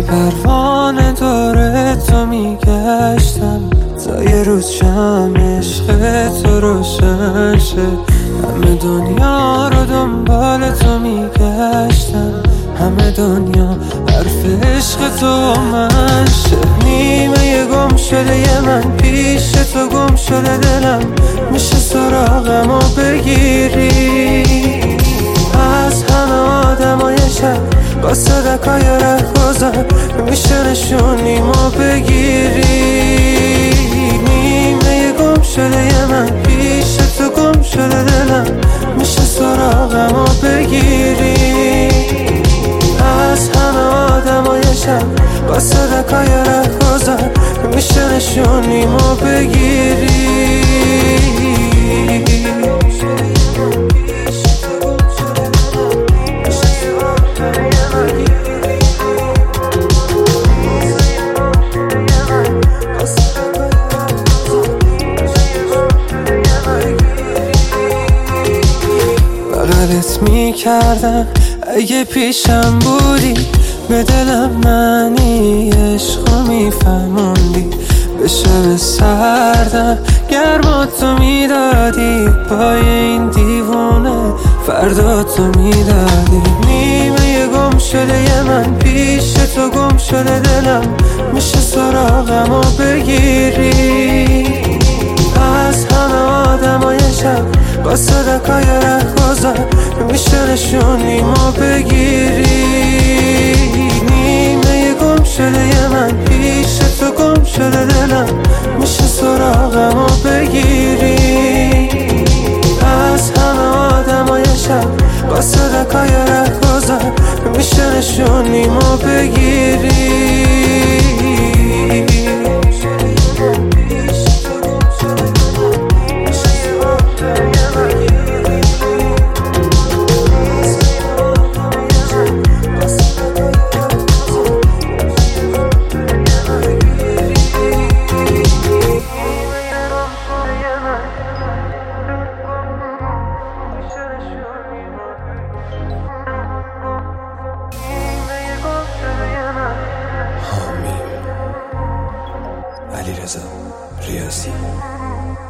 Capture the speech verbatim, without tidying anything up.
پروانه دور تو میگشتم تا یه روز شم عشق تو روشن شه. همه دنیا رو دنبال تو میگشتم، همه دنیا حرف عشق تو من شه. نیمه گم شده یه من پیش تو گم شده دلم، میشه سراغم و بگیری از همه آدمای شب با صدقای رهگذر، میشه نشونیمو بگیری. نیمه گم شده یه من پیش تو گم شده دلم، میشه سراغم و بگیری از همه آدمای شب با صدقای رهگذر، میشه نشونیمو بگیری. بغلت میکردم اگه پیشم بودی، به دلم معنی عشقو میفهموندی. به شب سردم گرماتو میدادی، پای این دیوونه فردا تو میدادی. نیمه گم شده یه من پیش تو گم شده دلم، میشه سراغم و بگیری از همه آدمای شب با صدقای رهگذر، میشه نشونیمو بگیری. نیمه گم شده یه من پیش تو گم شده دلم، میشه سراغم و بگیری از همه آدمای شب با صدقای رهگذر، میشه نشونیمو بگیری. علیرضا ریاضی.